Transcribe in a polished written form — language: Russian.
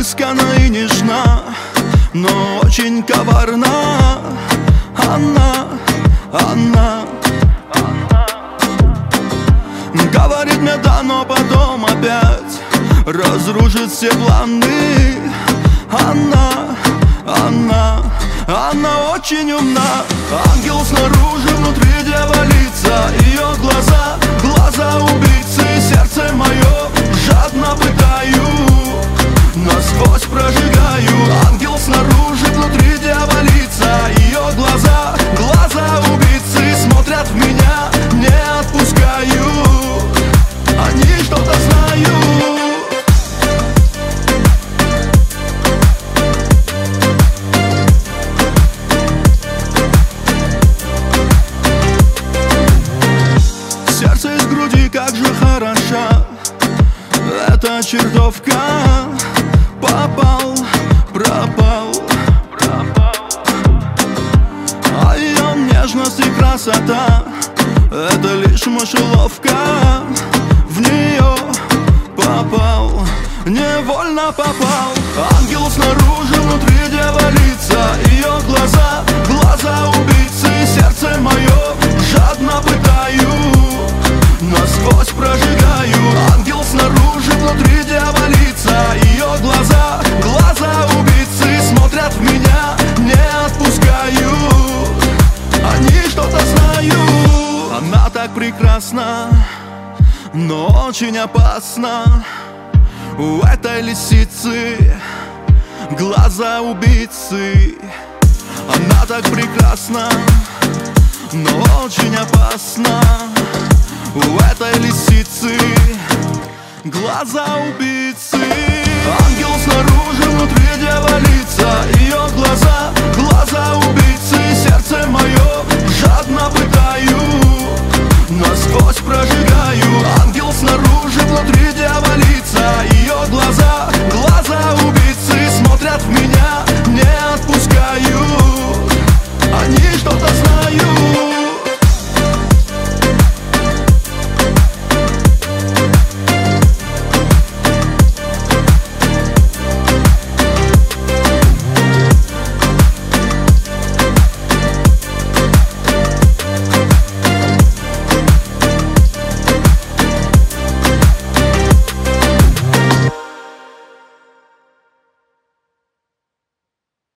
изысканна и нежна, но очень коварна. Она говорит мне да, но потом опять разрушит все планы. Она очень умна. Ангел снаружи, внутри дьяволица. Ее глаза убийцы. Сердце мое жадно пытаю, насквозь прожигаю. Ангел снаружи, внутри дьяволица. Ее глаза убийцы. Смотрят в меня, не отпускаю. Они что-то знают. Сердце из груди, как же хороша эта чертовка. Попал, пропал. А ее нежность и красота — это лишь мышеловка. В нее попал, невольно попал. Ангел снаружи, внутри дьяволица. Ее глаза убийцы. Сердце мое жадно пытаю, насквозь прожигаю. Ангел снаружи, внутри дьяволица. Ее глаза убийцы. Смотрят в меня, не отпускаю. Они что-то знают. Она так прекрасна, но очень опасна. У этой лисицы глаза убийцы. Она так прекрасна, но очень опасна. У этой лисицы глаза убийцы. Ангел снаружи, внутри дьяволица.